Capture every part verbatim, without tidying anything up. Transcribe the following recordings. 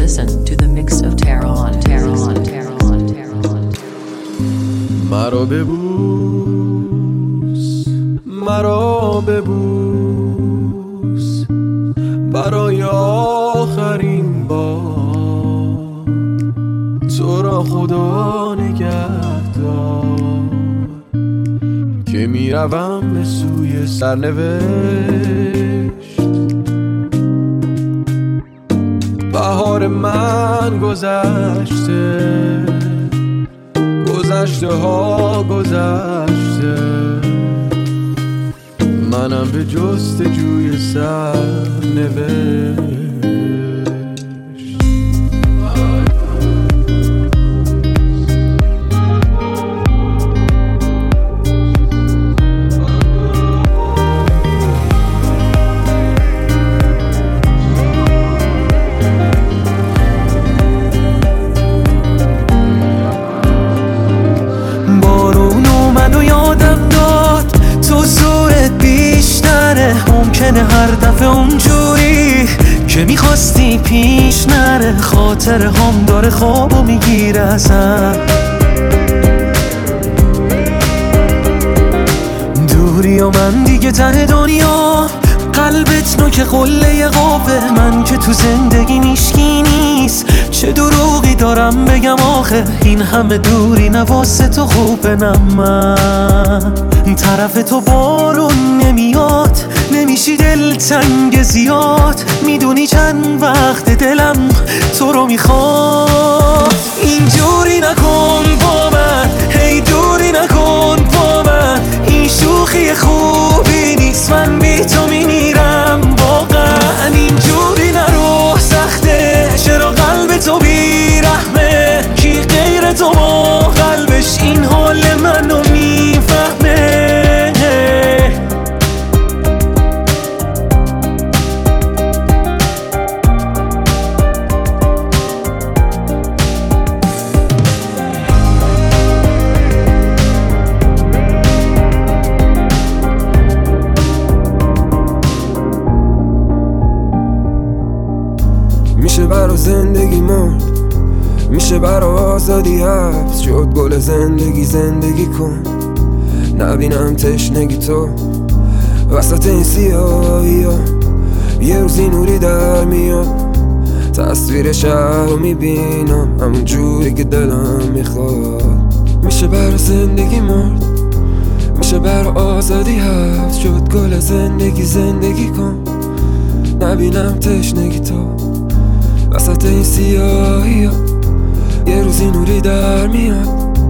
Listen to the mix of Tehran, Tehran, Tehran, Tehran. مرا ببوس، مرا ببوس برای آخرین بار، تو را خدا نگهدار که میروم به سوی سرنوشت. بهار من گذشته، گذشته ها گذشته، منم به جستجوی سرنوشت. هر دفعه اونجوری که میخواستی پیش نره، خاطر هم داره خوابو میگیره ازم. دوری و من دیگه ته دنیا، قلبت نوک قله قوه، من که تو زندگی میشکی نیست، چه دروغی دارم بگم آخه، این همه دوری نواسه تو خوبه. نه من طرف تو بارون نمیاد، نمیشی دلتنگ زیاد، میدونی چند وقت دلم تو رو میخواد. اینجوری نکن با من، هی دوری نکن با من، این شوخی خوبی نیست، من بی تو میمیرم واقعا. اینجوری نرو سخته، چرا قلب تو بی رحمه، کی غیر تو با قلبش این حال منو میفهمه. میشه برا زندگی مرد، میشه برا آزادی حبس شد، گل زندگی زندگی کن، نبینم تشنگی تو وسط این سیاهی ها. یه روزی نوری در میاد، تصویر شهر رو میبینم همون جوری که دلم میخواد. میشه برا زندگی مرد، میشه برا آزادی حبس شد، گل زندگی زندگی کن، نبینم تشنگی تو وسط این سیاهی ها. یه روزی نوری در میاد،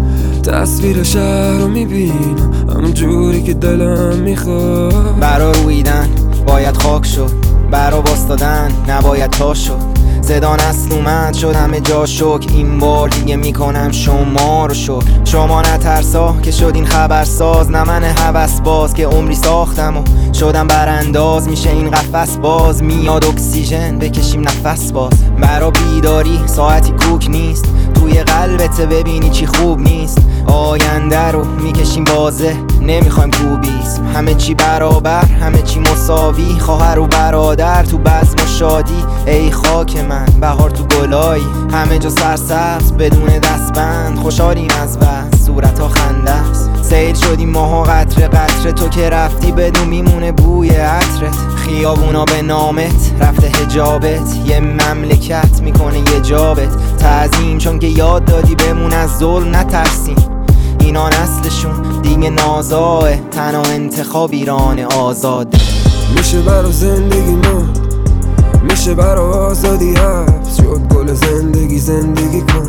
تصویر شهر رو میبینم همون جوری که دلم میخواد. برا رویدن باید خاک شد، برا باستادن نباید تا شد، زدان اصل اومد شد همه جا شک، این بار دیگه میکنم شما رو شکر. شما نترسا که شد این خبرساز، نه من هوس باز که عمری ساختم و شدم برانداز. میشه این قفس باز، میاد اکسیژن بکشیم نفس باز. برا بیداری ساعتی کوک نیست، توی قلبت ببینی چی خوب نیست. آینده رو میکشیم بازه، نمیخوایم کوبیسم، همه چی برابر همه چی مساوی، خواهر و برادر تو بزم و شادی. ای خاک من بهار تو گلایی، همه جا سرسبز بدون دستبند، خوشحالیم از بس صورت ها خنده است. سیل شدیم ماها قطره قطره، تو که رفتی بدون میمونه بوی عطرت. خیابونا به نامت رفته حجابت، یه مملکت میکنه یه جابت. تعظیم چون که یاد دادی بمون از ظلم نترسیم، اینا نسلشون دیگه نازاه، تنها انتخاب ایران آزاده. میشه برا زندگی مرد، میشه برا آزادی حبس شد، گل زندگی زندگی کن،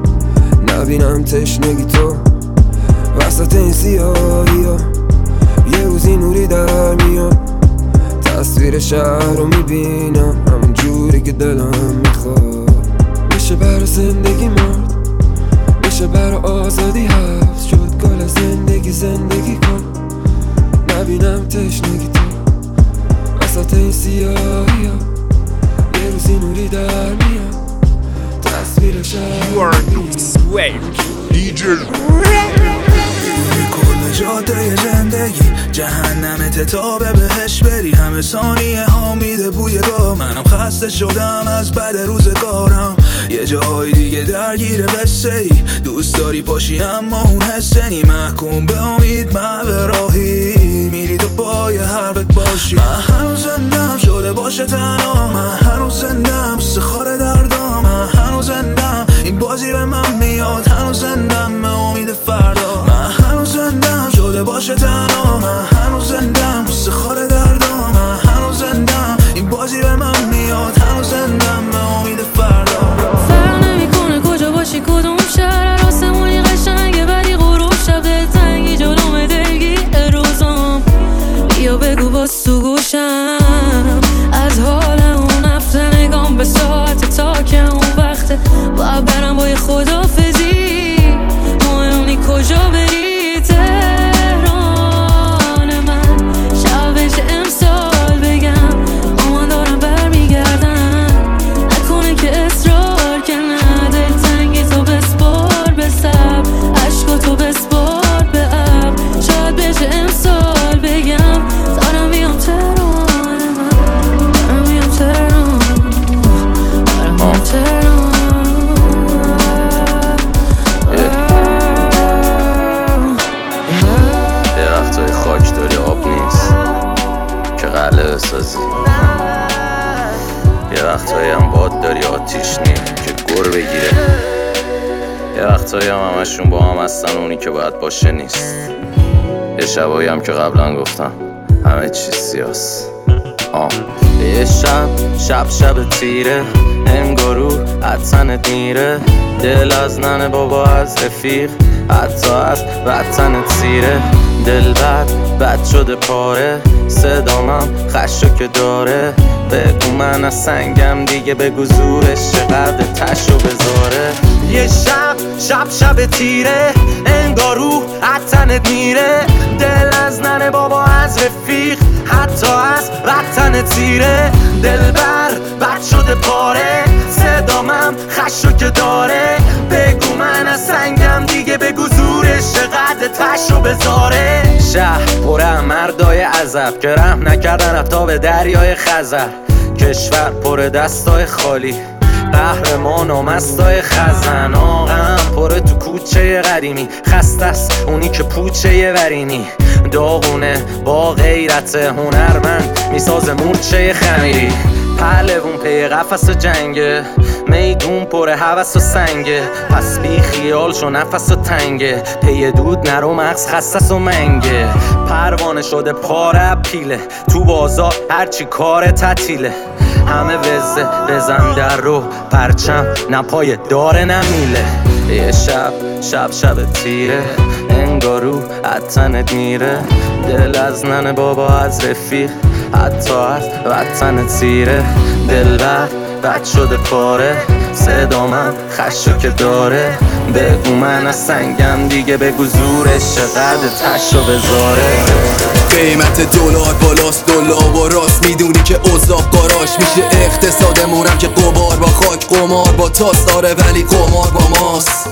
نبینم تشنگی تو وسط این سیاهی ها. یه روزی نوری در میاد، تصویر شهر رو میبینم همون جوری که دلم میخواد. میشه برا زندگی مرد، میشه برا آزادی حبس شد، گل زندگی زندگی کن، نبینم تشنگی تو وسط این سیاهی ها. یه روزی نوری در میاد، تصویر شهر رو میبینم. D J همه جاده زندگی جهنمت تا به بهش بری. همه ثانیه ها میده بوی تو. منم خسته شدم از بد روزگارم، یه جای دیگه درگیر قصه ای. دوست داری پاشی اما اون حسه نی. محکوم به امید من راهی میری تو پای حرفت باشی. من هنوز زندم شده باشه تنها، من هنوز زندم سخار دردام، من هنوز زندم این بازی به من میاد، هنوز زندم به امید فردا. من هنوز زندم شده باشه تنها، من هنوز زندم سخار دردام، من هنوز زندم این بازی به من میاد، هنوز زندم به امید فردا. فرق نمیکنه کجا باشی کدوم شهر، آسمونی قشنگه ولی غروب شب دلتنگی جلوم دلگیر روزام. بیا بگو باز تو گوشم از حال اون هفته، نگام به ساعت تا که اون وقته. باید برم با یه خدافزی، مهمونی کجا بری تهران من. شبش امسال بگم آمان دارم برمیگردن، نکنه که اصرار که نه. دلتنگی تو بسپار به سب، عشق تو بسپار به اب. شاید بشه امسال بگم دارم بیام تهران من، دارم بیام تهران، دارم بیام تهران. یه وقتای خاک داری آب نیست که قلعه بسازی، یه وقتایی هم باد داری آتیش نیم که گر بگیره، یه وقتایی هم همشون با هم هستن اونی که باید باشه نیست. یه شبایی هم که قبلا گفتم همه چیز سیاست. آم یه شب شب شب تیره، انگارو عطنت میره. دل از ننه بابا از رفیق، حتی از وطنت سیره. دل بد بد شده پاره، صدامم خشو که داره. بگو من از سنگم دیگه، بگو زورش چقدر تشو بذاره. یه شب شب شب تیره، انگارو عطنت میره. دل از ننه بابا از رفیق، حتی از وطنت سیره. دل بر بد شده پاره، صدامم خشو که داره. بگو من از سنگم دیگه، بگو زورش چقدر تشو بذاره. شهر پر مردای عذب که رحم نکردن حتی به دریای خزر. کشور پر دستای خالی، قهرمان و مستای خزن. آقم پره تو کوچه قدیمی، خسته است اونی که پوچه ورینی. داغونه با غیرت هنرمند میسازه مورچه خمیری. پهلوون پی قفس جنگه، میدون پر هوس و سنگه. پس بی خیال شو نفس و تنگه، پی دود نرو مغز خصص و منگه. پروانه شده پاره پیله، تو بازار هرچی کار تعطیله. همه وزه بزن در رو پرچم، نه پای داره نمیله. یه شب شب شب تیره، انگارو عطنت میره. دل از ننه بابا از رفیق، حتی از وطنت سیره. دل بد بد شده پاره، صدامم خشو که داره. بگو من از سنگم دیگه، بگو زورش چقدر تشو بذاره. قیمت دلار بالاست، دلار و راست میدونی که اوضاع قاراش میشه. اقتصادمونم که قمار با خاک، قمار با تاس. آره ولی قمار با ماست.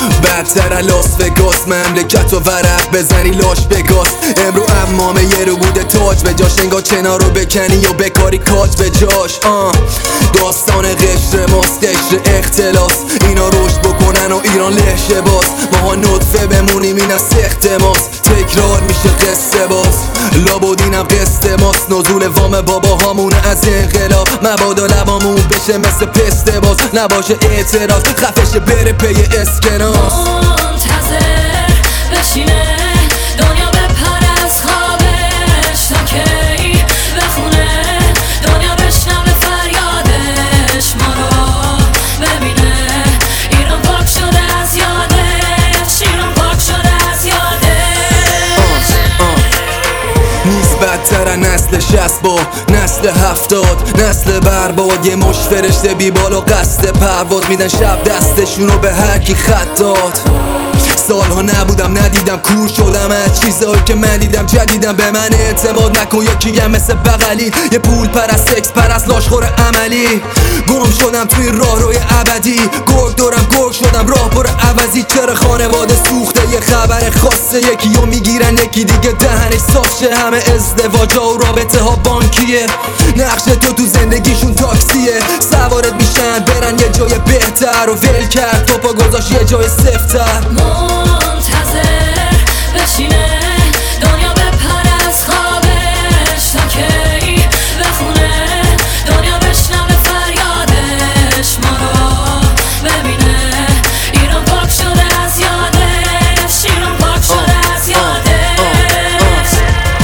بدتر لاس وگاس، مملکت و ورق بزنی لاش بگاس. امرو امامه یه رو بوده تاج به جاش، انگار چنار رو بکنی و بکاری کاج به جاش. آه داستان قشر ماست، قشر اختلاس. اینا رشد بکنن و ایران لهشه باز. ماها نطفه بمونیم این از سخت ماست. تکرار میشه قصه باز، لابودینم قصه ماست. نزول وام بابا هامونه از انقلاب، مبادا لبامون بشه مثل پسته باز. نباشه اعتراض خفش بره پی اسکناس. منتظر بشینه دنیا بپر از خوابش، تا کی بخونه دنیا بشنوه فریادش. ما رو ببینه ایران پاک شده از یادش، ایران پاک شده از یادش. نیست بدتر نسل شصت با نسل هفتاد، نسل برباد. یه مش فرشته بی بال و قصد پرواز، میدن شب دستشونو به هر کی خط داد. سالها نبودم ندیدم کور شدم از چیزهایی که من دیدم جدیدم به من اعتماد نکن یکیم مثل بغلی یه پول پرست سکس پرست لاشخور عملی گم شدم توی راه روی ابدی گرگ دارم گرگ شدم راه پر عوضی چرا خانواده سوخته یه خبر خاصه یکی رو میگیرن یکی دیگه دهنش صاف شه همه ازدواجا و رابطه ها بانکیه نقش تو تو زندگیشون تاکسیه سوارت میشن برن یه جای بهتر و ول کرد تو پا گذاشت یه جای سفتر منتظر بشینه دنیا بپر از خوابش تا کی بخونه دنیا بشنوه فریادش ما رو ببینه ایران پاک شده از یادش ایران پاک شده از یادش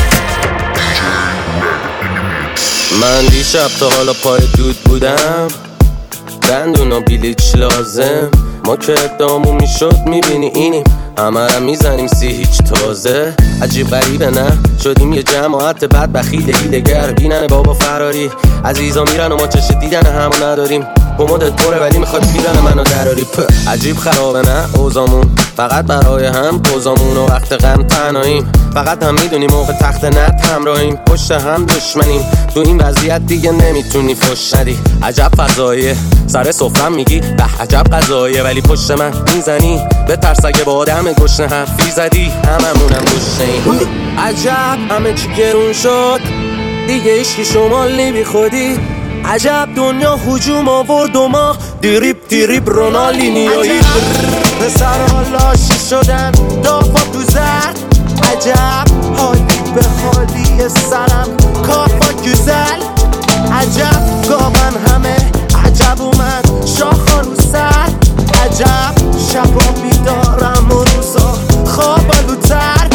من دیشب تا حالا پای دود بودم دندون و بیلیچ لازم ما که ادامون میشد میبینی اینیم همه را میزنیم سی هیچ تازه عجیب غریبه نه شدیم یه جماعت بد بخیل هیلگر بینن بابا فراری عزیزا میرن و ما چش دیدن همو نداریم کمدت پره ولی میخواد بیرن منو دراری عجیب خرابه نه اوزامون فقط برای هم پوزامون و وقت غم تنهاییم فقط هم میدونیم موقع تخت نت همراهیم پشت هم دشمنیم تو این وضعیت دیگه نمیتونی فش ندی عجب فضاییه سر سفرم میگی به عجب قضاییه ولی پشت من میزنی به ترس اگه با آدم گشنه حرفی زدی هممونم گشنه‌ایم عجب همه چی گرون شد دیگه ایشکی شمالی بی خودی عجب دنیا هجوم آورد و ما دیریب دیریب رونالینیایی پسرها لاشی شدن دافا تو زرد عجب حالی به حالی سرم کافا گزل عجب گاون همه عجب اومد شاخا رو سر عجب شبا بیدارم و روزا خوابالوتر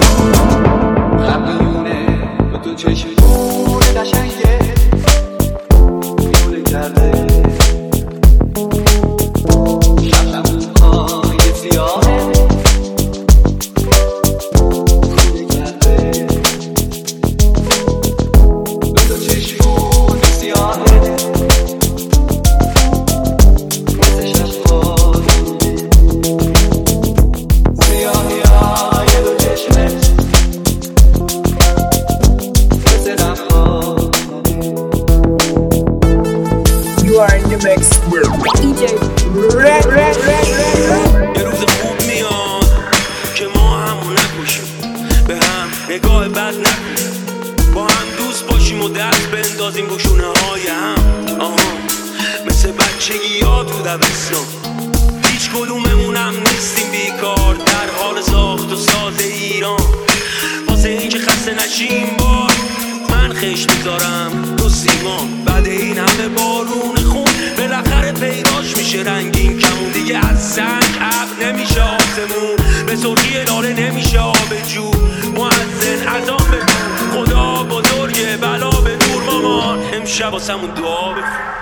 قبلیونه با تو چشم دور قشنگه بیونه کرده شبنمهای سیاهه بیونه کرده با تو چشمون سیاهه مثل ششمات سیاهی های دو چشمت یه روز خوب میاد که ما همو نکشیم به هم نگاه بد نکنیم با هم دوست باشیم و دست بندازیم گشونه های هم آها مثل بچگی ها تو دبستان هیچ کدوممونم نیستیم بیکار در حال ساخت و ساز ایران واسه این که خسته نشیم بار من خش میذارم تو سیمان بعد این همه بارون خون بالاخره پیداش میشه رنگین کمون دیگه از سنگ ابر نمیشه آسمون به سرخی لاله نمیشه آب جو مؤذن اذان بگو خدا بزرگه بلا به دور مامان امشب واسمون دعا بخون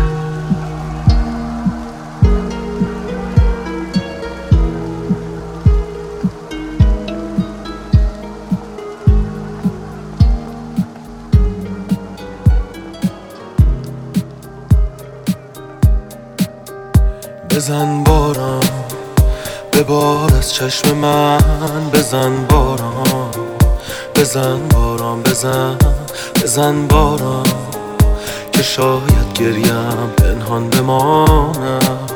بزن باران ببار از چشم من بزن باران بزن باران بزن بزن باران که شاید گریم پنهان بماند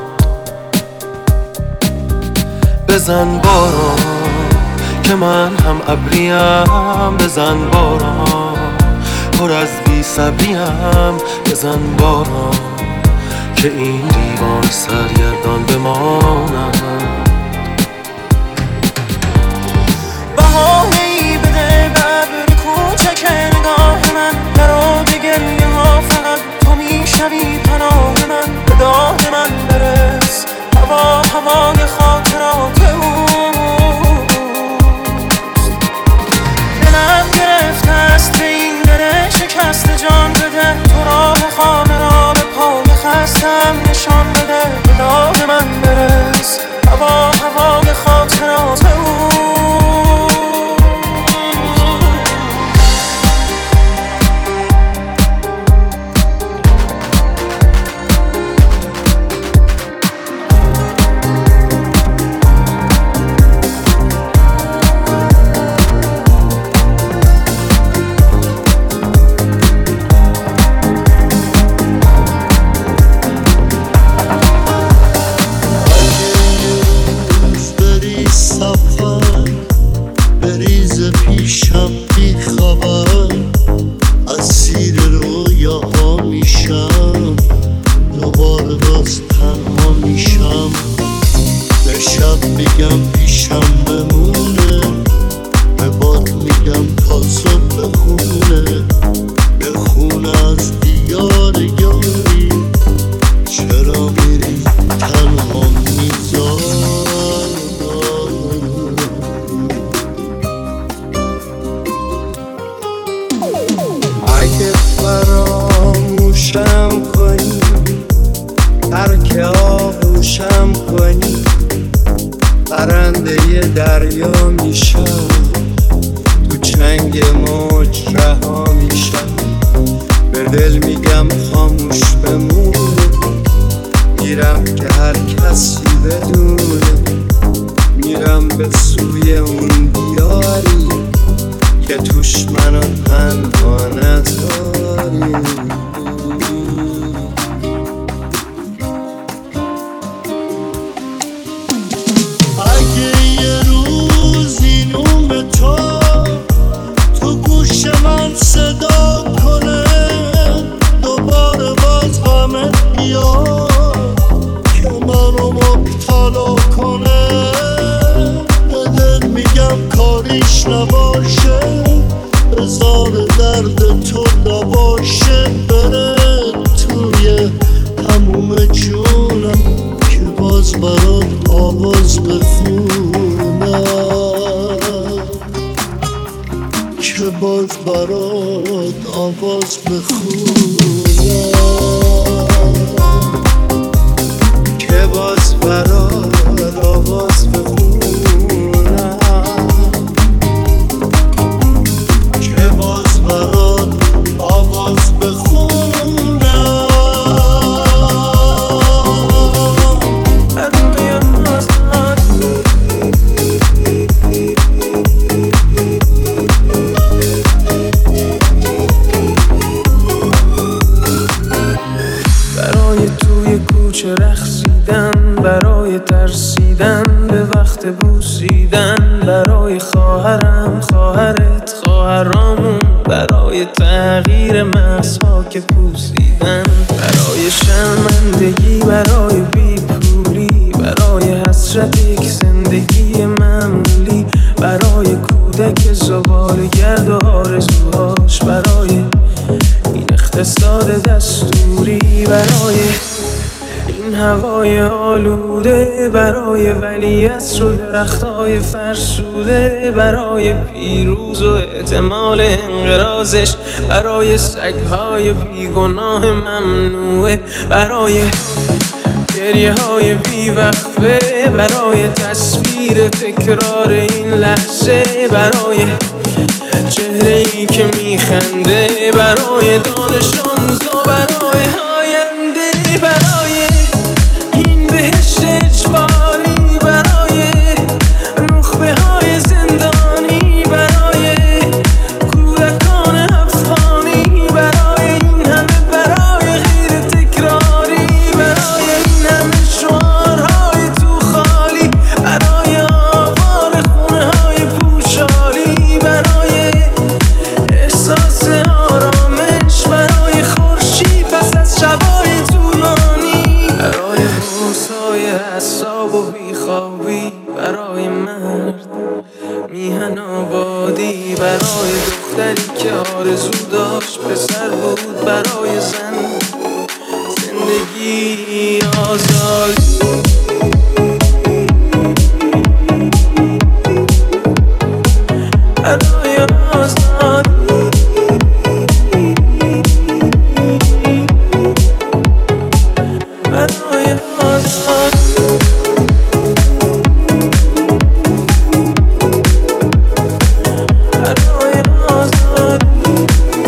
بزن باران که من هم ابریم بزن باران پر از بی صبریم بزن باران که این دیوان سرگردان بماند بهانه‌ای بده بر کوچک نگاه من برا به گریه ها فقط تو میشوی پناه من به داد من برس هوا هوای خاطرات اوست دلم گرفته است به این دل شکست جان بده تو راه خانه را به پای خستم نشان بده به داد من برس هوا هوای خاطرات اوست میگم پیشم بمونه، به باد میگم تا صبح بخونه، بخونه از دیار یاری. چرا میری تنها میذاری؟ اگه فراموشم کنی، ترک آغوشم کنی، پرنده دریا میشم، تو چنگ موج رها میشم. به دل میگم خاموش بمونه، میرم که هر کسی بدونه، میرم به سوی اون دیاری که توش منو تنها نذاری. اگه یه روز این نوم تو تو گوش من صدا کنه، دوباره باز غمت بیاد که منو مبتلا کنه، به دل میگم کاریش نباشه، بذار درد تو نباشه، بره توی تموم جونم که باز برات آواز بخونم، که باز برات آواز بخونم، که باز برات آواز بخونم، که باز برات آواز بخونم. برای توی کوچه رقصیدن، برای ترسیدن به وقت بوسیدن، برای خواهرم خواهرت خواهرامون، برای تغییر مغزها که پوسیدن، برای شرمندگی، برای بیپولی، برای حسرت یک زندگی معمولی، برای کودک زباله‌گرد و آرزوهاش، برای این اقتصاد دستوری، برای این هوای آلوده، برای ولیعصر و درختای فرسوده، برای پیروز و احتمال انقراضش، برای سگهای بیگناه ممنوعه، برای گریه های بیوقفه، برای تصویر تکرار این لحظه، برای چهره ای که میخنده، برای دانش آموزا، برای آینده، برای این بهشت اجباری، برای نخبه های زندانی، برای کودکان افغانی، برای این همه برای غیر تکراری، برای این همه شعارهای تو خالی، برای آوار خونه های پوشالی، برای احساس آرامش، برای خورشید پس از شبای طولانی، برای بوسای اعصاب و بیخوابی، برای مرد میهن آبادی، برای دختری که آرزو داشت پسر بود، برای زن زندگی آزادی. برای آزادی، برای آزادی، برای آزادی.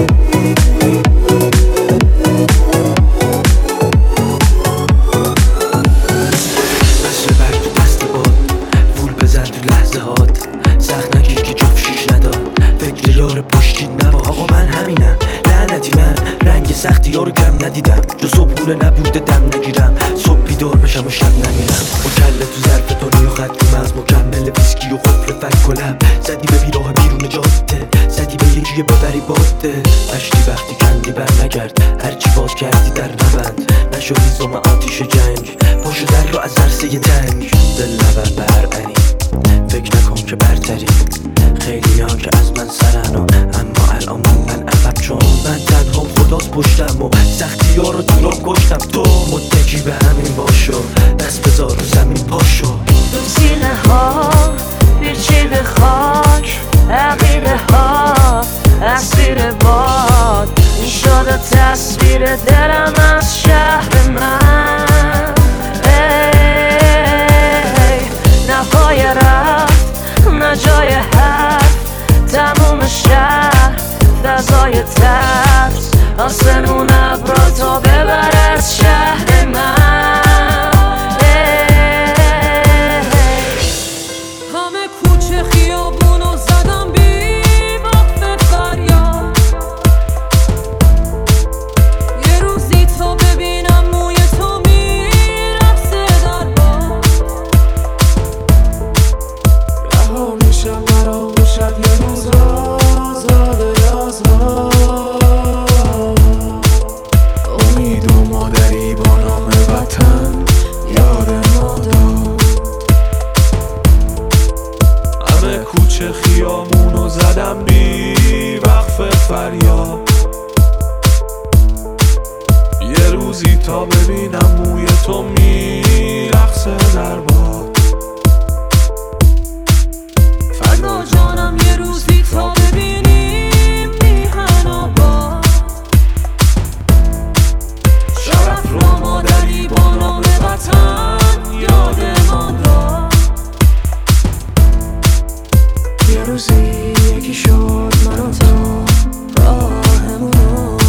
مثل برگ تو دست باد، وول بزن تو لحظه هات، سخت نگیر که جفت شیش نداد، فکر یار پشتی نبا. آقا من همینم، لعنتی من رنگ سختی ها رو کم ندیدم، جو صبحونه نبوده دم نگیرم، صبح بیدار بشم و شب نمیرم، با کله تو ظرف تونی و خط مز مکمل ویسکی و خفل فک و لب، زدی به بیراه بیرون جاده، زدی به یکی ببری باده، مشتی وقتی کندی بر نگرد، هرچی باز کردی در نبند، نشدی زمان آتیش جنگ پاشو در رو از عرصه تنگ دل نبر برعنی فکر نکن که برتری خیلی ها که از من سرن و اما الان من عقب چون من تنها خداست پشتم و سختی ها رو دورم کشتم تو متکی به همین باشو دست بذار رو زمین پاشو تو سینه ها پیچیده خاک عقیده ها اسیر باد این شده تصویر دلم از شهر من ای نه پای رفت نه جای حرف تموم شهر فضای ترس آسمون ابرا تا ببر از شهر من همه کوچه خیابونو زدم بی وقت فریاد یه روزی تا ببینم موی تو میرقصه در باد رها میشم فراموشت یه روز آزاده آزاد امید و مادری با نام وطن یاد ما داد همه کوچه خیامونو زدم بی وقف فریاد یه روزی تا ببینم موی تو میرقصه در باد فدا جانم یه روزی تا ببینیم میهن آباد شرف را مادری با نام وطن یادمان داد یه روزی یکی شد من و تو راهمونو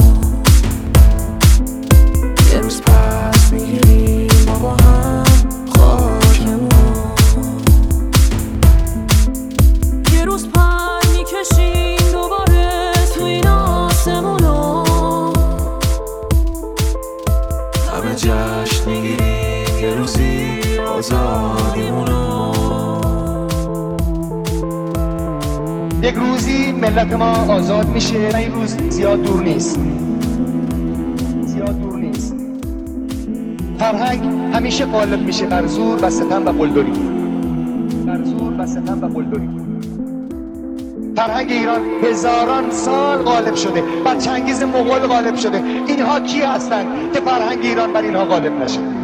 یه روز پس میگیریم ما با هم خاکمون یه روز پر میکشیم دوباره تو این آسمونو همه جشن میگیریم یه روزی آزادیمونو یک روزی ملت ما آزاد میشه و این روز زیاد دور نیست زیاد دور نیست فرهنگ همیشه غالب میشه بر زور و ستم و قلدری بر زور و ستم و قلدری فرهنگ ایران هزاران سال غالب شده بر چنگیز مغول غالب شده اینها کی هستند که فرهنگ ایران بر اینها غالب نشه